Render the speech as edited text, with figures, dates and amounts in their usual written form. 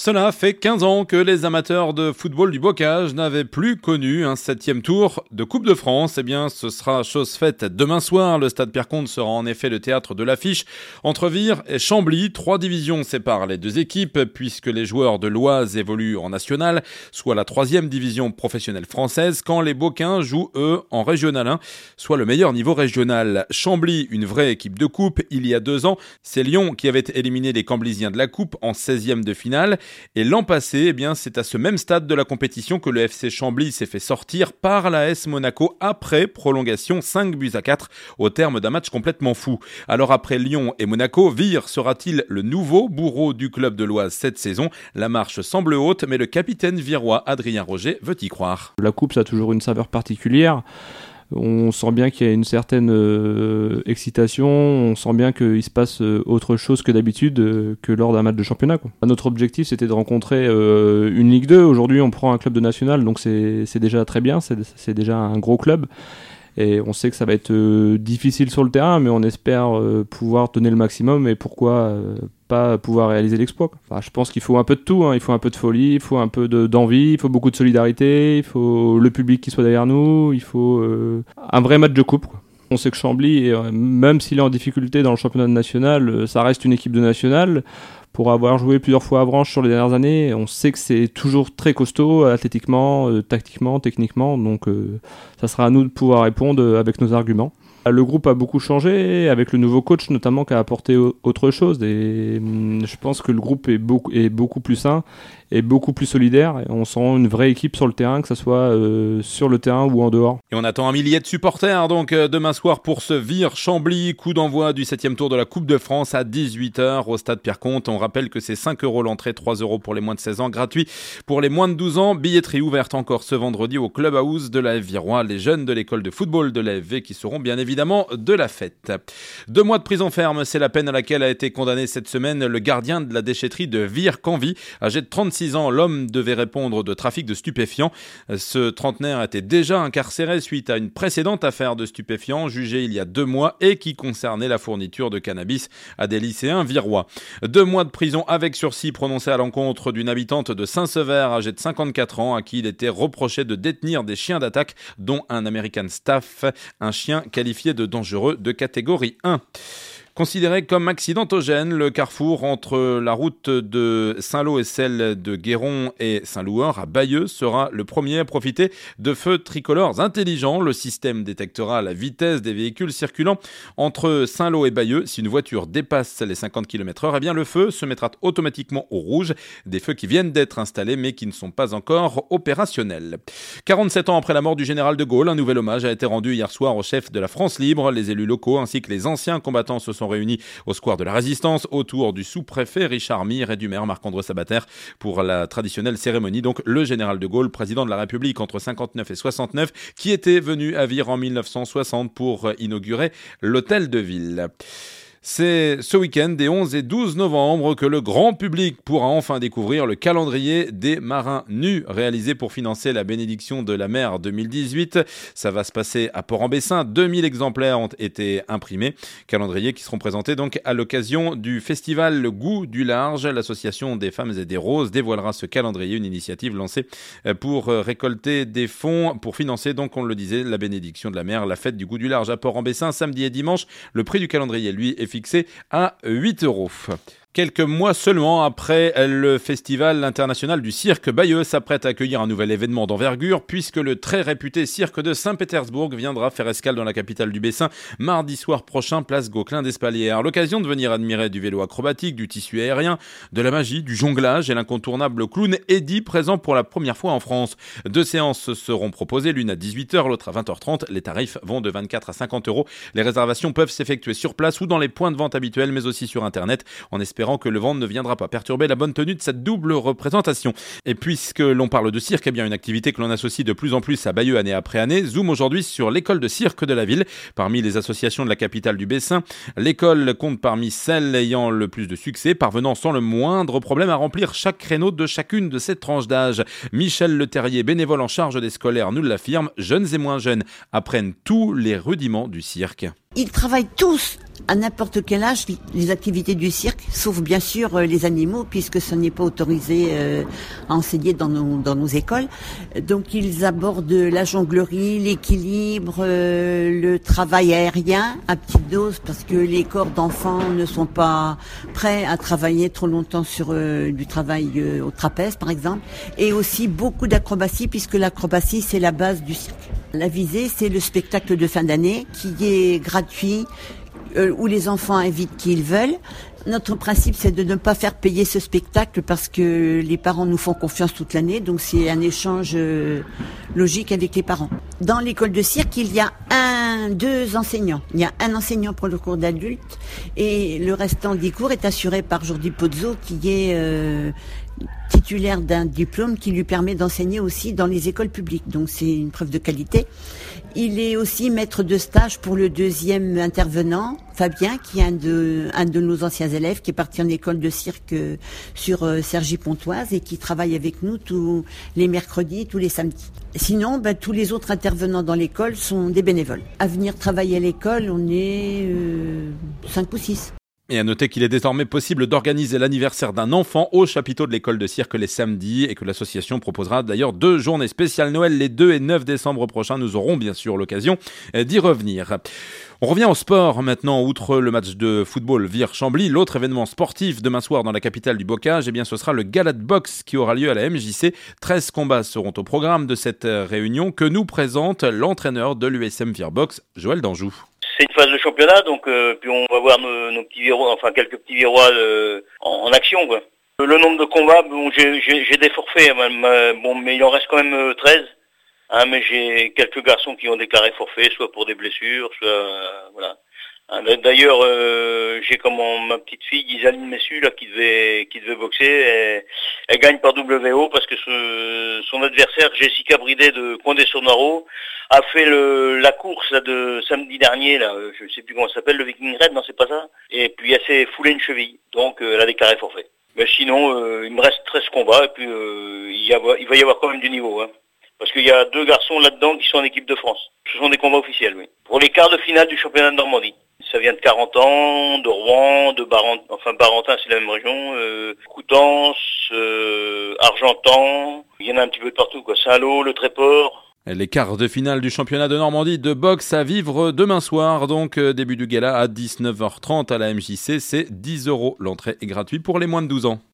Cela fait 15 ans que les amateurs de football du Bocage n'avaient plus connu un 7e tour de Coupe de France. Eh bien, ce sera chose faite demain soir. Le stade Pierre-Comte sera en effet le théâtre de l'affiche entre Vire et Chambly. 3 divisions séparent les deux équipes puisque les joueurs de l'Oise évoluent en national, soit la 3e division professionnelle française, quand les Bocains jouent, eux, en régional 1, soit le meilleur niveau régional. Chambly, une vraie équipe de coupe. Il y a 2 ans, c'est Lyon qui avait éliminé les Camblisiens de la coupe en 16e de finale. Et l'an passé, eh bien, c'est à ce même stade de la compétition que le FC Chambly s'est fait sortir par l'AS Monaco après prolongation 5-4 au terme d'un match complètement fou. Alors après Lyon et Monaco, Vire sera-t-il le nouveau bourreau du club de l'Oise cette saison? La marche semble haute, mais le capitaine virois Adrien Roger veut y croire. La coupe, ça a toujours une saveur particulière. On sent bien qu'il y a une certaine excitation, on sent bien qu'il se passe autre chose que d'habitude que lors d'un match de championnat, quoi. Notre objectif, c'était de rencontrer une Ligue 2. Aujourd'hui, on prend un club de national, donc c'est déjà très bien, c'est déjà un gros club. Et on sait que ça va être difficile sur le terrain, mais on espère pouvoir donner le maximum et pourquoi pas pouvoir réaliser l'exploit, quoi. Enfin, je pense qu'il faut un peu de tout, hein. Il faut un peu de folie, il faut un peu d'envie, il faut beaucoup de solidarité, il faut le public qui soit derrière nous, il faut un vrai match de coupe, quoi. On sait que Chambly, même s'il est en difficulté dans le championnat national, ça reste une équipe de national. Pour avoir joué plusieurs fois à Branche sur les dernières années, on sait que c'est toujours très costaud, athlétiquement, tactiquement, techniquement. Donc ça sera à nous de pouvoir répondre avec nos arguments. Le groupe a beaucoup changé, avec le nouveau coach notamment qui a apporté autre chose. Et je pense que le groupe est beaucoup plus sain et beaucoup plus solidaire. Et on sent une vraie équipe sur le terrain, que ce soit sur le terrain ou en dehors. Et on attend un millier de supporters donc demain soir pour ce Vire Chambly. Coup d'envoi du 7e tour de la Coupe de France à 18h au stade Pierre-Comte. On rappelle que c'est 5 € l'entrée, 3 € pour les moins de 16 ans, gratuit pour les moins de 12 ans. Billetterie ouverte encore ce vendredi au Clubhouse de la F Virois. Les jeunes de l'école de football de la FV qui seront bien évidemment de la fête. 2 mois de prison ferme, c'est la peine à laquelle a été condamné cette semaine le gardien de la déchetterie de Vire-Canvy. Âgé de 36 ans, l'homme devait répondre de trafic de stupéfiants. Ce trentenaire était déjà incarcéré suite à une précédente affaire de stupéfiants jugée il y a 2 mois et qui concernait la fourniture de cannabis à des lycéens virois. 2 mois de prison avec sursis prononcés à l'encontre d'une habitante de Saint-Sever âgée de 54 ans à qui il était reproché de détenir des chiens d'attaque dont un American Staff, un chien qualifié de dangereux de catégorie 1. Considéré comme accidentogène, le carrefour entre la route de Saint-Lô et celle de Guéron et Saint-Loueur à Bayeux sera le premier à profiter de feux tricolores intelligents. Le système détectera la vitesse des véhicules circulant entre Saint-Lô et Bayeux. Si une voiture dépasse les 50 km/h, eh bien le feu se mettra automatiquement au rouge. Des feux qui viennent d'être installés mais qui ne sont pas encore opérationnels. 47 ans après la mort du général de Gaulle, un nouvel hommage a été rendu hier soir au chef de la France libre. Les élus locaux ainsi que les anciens combattants se sont réunis au square de la Résistance autour du sous-préfet Richard Mire et du maire Marc-André Sabater pour la traditionnelle cérémonie. Donc le général de Gaulle, président de la République entre 59 et 69, qui était venu à Vire en 1960 pour inaugurer l'hôtel de ville. C'est ce week-end des 11 et 12 novembre que le grand public pourra enfin découvrir le calendrier des marins nus réalisé pour financer la bénédiction de la mer 2018. Ça va se passer à Port-en-Bessin. 2000 exemplaires ont été imprimés. Calendrier qui seront présentés donc à l'occasion du festival Le Goût du Large. L'association des femmes et des roses dévoilera ce calendrier, une initiative lancée pour récolter des fonds pour financer, donc on le disait, la bénédiction de la mer, la fête du Goût du Large à Port-en-Bessin samedi et dimanche. Le prix du calendrier, lui, est fixé à 8 €. Quelques mois seulement après, le Festival international du cirque Bayeux s'apprête à accueillir un nouvel événement d'envergure puisque le très réputé cirque de Saint-Pétersbourg viendra faire escale dans la capitale du Bessin mardi soir prochain, place Gauquelin d'Espalières. L'occasion de venir admirer du vélo acrobatique, du tissu aérien, de la magie, du jonglage et l'incontournable clown Eddie présent pour la première fois en France. 2 séances seront proposées, l'une à 18h, l'autre à 20h30. Les tarifs vont de 24 à 50 €. Les réservations peuvent s'effectuer sur place ou dans les points de vente habituels mais aussi sur internet en espérant que le vent ne viendra pas perturber la bonne tenue de cette double représentation. Et puisque l'on parle de cirque, eh bien une activité que l'on associe de plus en plus à Bayeux année après année, zoom aujourd'hui sur l'école de cirque de la ville. Parmi les associations de la capitale du Bessin, l'école compte parmi celles ayant le plus de succès, parvenant sans le moindre problème à remplir chaque créneau de chacune de ces tranches d'âge. Michel Leterrier, bénévole en charge des scolaires, nous l'affirme, jeunes et moins jeunes apprennent tous les rudiments du cirque. Ils travaillent tous à n'importe quel âge les activités du cirque, sauf bien sûr les animaux, puisque ce n'est pas autorisé à enseigner dans nos écoles. Donc ils abordent la jonglerie, l'équilibre, le travail aérien à petite dose, parce que les corps d'enfants ne sont pas prêts à travailler trop longtemps sur du travail au trapèze par exemple, et aussi beaucoup d'acrobatie, puisque l'acrobatie c'est la base du cirque. La visée, c'est le spectacle de fin d'année qui est gratuit, où les enfants invitent qui ils veulent. Notre principe, c'est de ne pas faire payer ce spectacle parce que les parents nous font confiance toute l'année, donc c'est un échange logique avec les parents. Dans l'école de cirque, il y a deux enseignants. Il y a un enseignant pour le cours d'adultes et le restant des cours est assuré par Jordi Pozzo qui est titulaire d'un diplôme qui lui permet d'enseigner aussi dans les écoles publiques. Donc c'est une preuve de qualité. Il est aussi maître de stage pour le deuxième intervenant, Fabien, qui est un de nos anciens élèves, qui est parti en école de cirque sur Cergy-Pontoise et qui travaille avec nous tous les mercredis, tous les samedis. Sinon, tous les autres intervenants dans l'école sont des bénévoles. À venir travailler à l'école, on est 5 ou 6. Et à noter qu'il est désormais possible d'organiser l'anniversaire d'un enfant au chapiteau de l'école de cirque les samedis et que l'association proposera d'ailleurs 2 journées spéciales Noël les 2 et 9 décembre prochains. Nous aurons bien sûr l'occasion d'y revenir. On revient au sport maintenant. Outre le match de football Vire-Chambly, l'autre événement sportif demain soir dans la capitale du bocage, ce sera le gala de boxe qui aura lieu à la MJC. 13 combats seront au programme de cette réunion que nous présente l'entraîneur de l'USM Virebox, Joël Danjou. C'est une phase de championnat, donc puis on va voir nos petits virois, enfin quelques petits virois en action, quoi. Le nombre de combats, j'ai des forfaits, mais il en reste quand même 13. Mais j'ai quelques garçons qui ont déclaré forfait, soit pour des blessures, soit voilà. D'ailleurs, j'ai comme ma petite fille Isaline Messu là qui devait boxer. Elle gagne par WO parce que son adversaire Jessica Bridet de Condé-sur-Noireau a fait la course là, de samedi dernier là. Je sais plus comment ça s'appelle, le Viking Raid, non c'est pas ça. Et puis elle s'est foulée une cheville, donc elle a déclaré forfait. Mais sinon, il me reste 13 combats et puis il va y avoir quand même du niveau. Hein. Parce qu'il y a 2 garçons là-dedans qui sont en équipe de France. Ce sont des combats officiels, oui. Pour les quarts de finale du championnat de Normandie. Ça vient de Carentan, de Rouen, de Barentin, c'est la même région, Coutances, Argentan, il y en a un petit peu de partout, quoi. Saint-Lô, le Tréport. Les quarts de finale du championnat de Normandie de boxe à vivre demain soir, donc début du gala à 19h30 à la MJC, c'est 10 €. L'entrée est gratuite pour les moins de 12 ans.